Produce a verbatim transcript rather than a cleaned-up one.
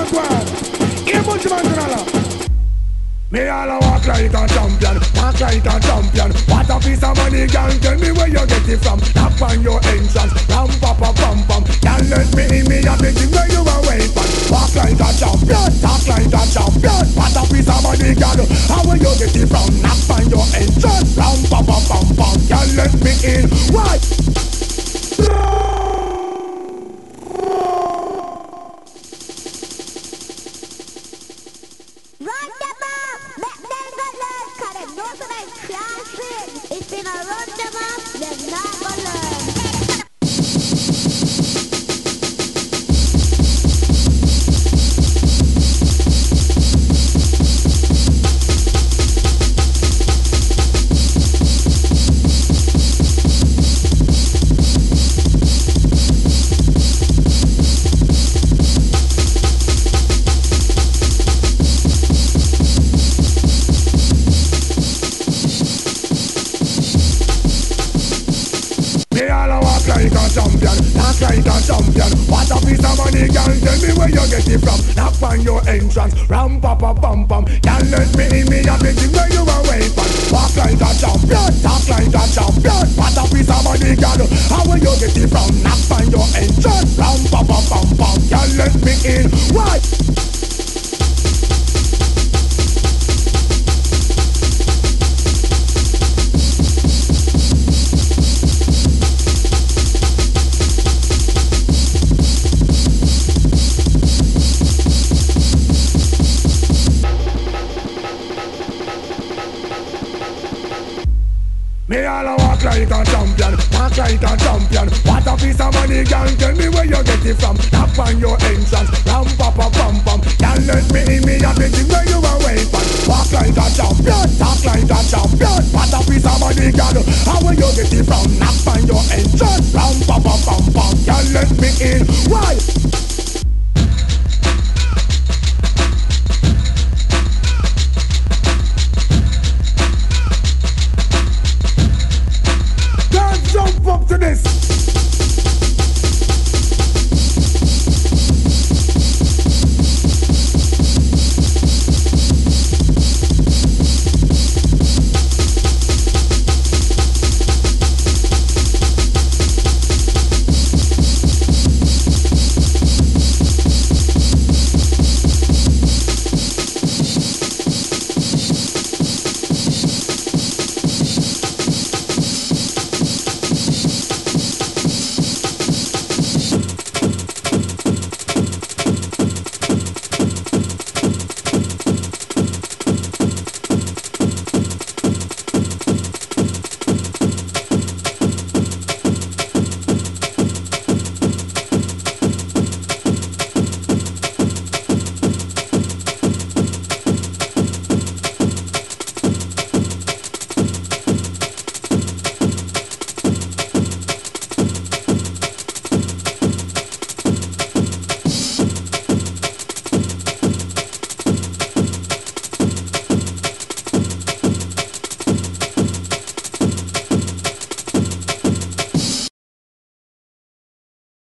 Here, bunch of man, me all a walk like a champion, walk like a champion. What a piece of money, girl, tell me where you get it from. Tap on your entrance, ram pa pa pam pam. Girl, let me in, me a thinking where you are waiting. Walk like a champion, talk like a champion. What a piece of money, girl, how will you get it from? Tap on your entrance, ram pa pa pam pam. Girl, let me in, why? Like a champion, talk like a champion. What a piece of money, girl, tell me where you get it from. Knock on your entrance, ram pa pa pam pam. Girl, let me in, me a thinking where you are waiting. Walk like a champion, talk like a champion. What a piece of money, girl, how will you get it from? Knock on your entrance, ram pa pa pam pam. Girl, let me in, why? Me all a walk like a champion, talk like a champion. What a piece of money, girl, tell me where you get it from. Tap on your entrance, ram pa pa